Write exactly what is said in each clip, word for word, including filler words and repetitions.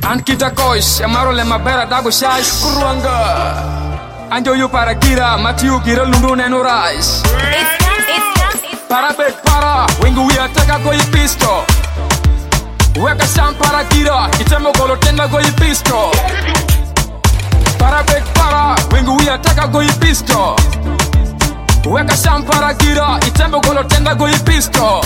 Ankita kosh, amaro le mabera dago shash Kuruanga Anjo yu para gira, matiu gira lundu nenu rise Para bek para, wengu wia teka go ipisto Weka sham para gira, itemo golo tenda go ipisto Para bek para, wengu wia teka go ipisto Weka sham para gira, itemo golo tenda go ipisto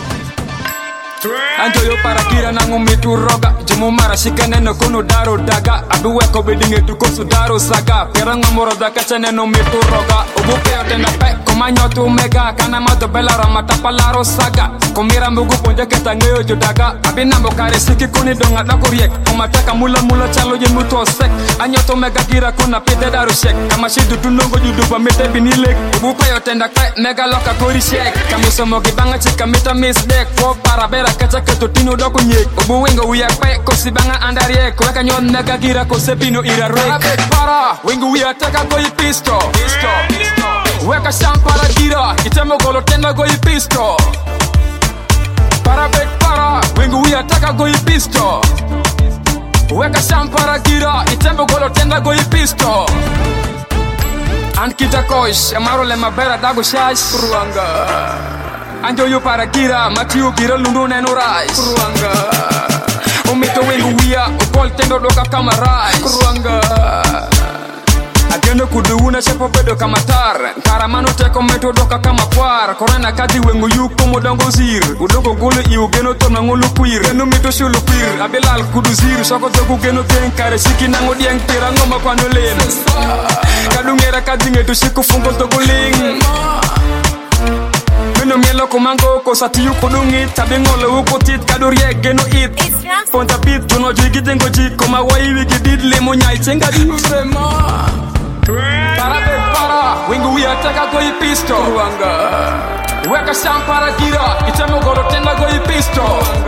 Anjo yo para gira nangu mitu roga Jumu mara shikane no kono daro daga Adu weko bedinge tu kosu daro saga Peranga moro daka chane no mitu roga Ubu peo tenda pe komanyo tu mega Kana mato bela ramata palaro saga Kumira mbugu ponja keta ngeyo judaga Abi nambo kare siki kuni donga dako riek Kumataka mula mula chalo jen muto sek Anyo to mega gira kuna pite daro shek Kama shidu tunongo juduba mite binilek Ubu peo tenda pe mega loka kori shek Kamisomo gibanga chika mita misdek Fo para bera kacha keto tino doko nyek Ubu wengo uya pe kosi banga andariek Kweka nyon mega gira kose pino ira rek Para bek para, wengo uya teka go ipisto Pisto, pisto Weka sham para gira, itemo golo tenda go ipisto Para bek para, wengo uya teka go ipisto Weka sham para gira, itemo golo tenda go ipisto Ankita kosh, amaro le mabera dago shash Kuruanga Anjo yu para gira, matiu gira lundu nenu rise Kuruanga Omito wengu wia, upol tendo doka kama rise Kuruanga Agendo kuduuna shepo pedo kama tar Karamano teko meto doka kama kwar Korena kati wengu yu komo dongo zir Udoko gulu iu geno tona ngulu kuir Geno mito shulu kuir Abilal kudu zir Soko toku geno ten kare Siki nango dieng tira ngoma kwa nolen Kadungera kati ngetu shiku fungo toku ling Meno mielo kumango ko satiyu kudungit Tabi ngolo ukotit kadurie geno it Ponta bit tuno jigi tengo jik Koma waiwi gidid lemo nyai chenga di Para bek para, wengu wia teka go ipisto Weka sham para gira, itemo golo tenda go ipisto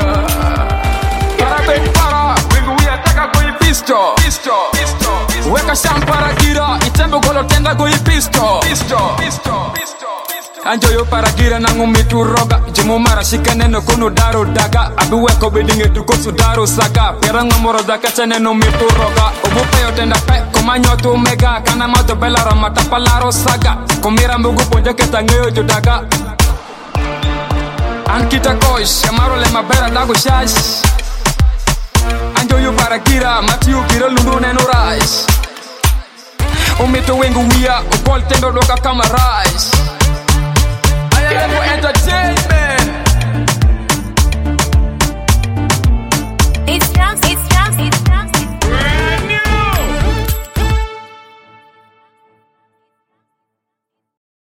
Para bek para, wengu wia teka go ipisto Weka sham para gira, itemo golo tenda go ipisto Anjo yo para gira nangu mitu roga Jumu mara shikane no kono daro daga Abu weko bedinge tu kosu daro saga Peranga moro daka chane no mitu roga Ubu peo tenda pe komanyo tu mega Kana mato bela ramata palaro saga Kumira mbugu ponja keta ngeyo judaga Ankita kosh, amaro le mabera dago shash Anjo yo para gira, matiu gira lundu nenu rise Umito wengu wia, upol tendo doka kama rise Entertainment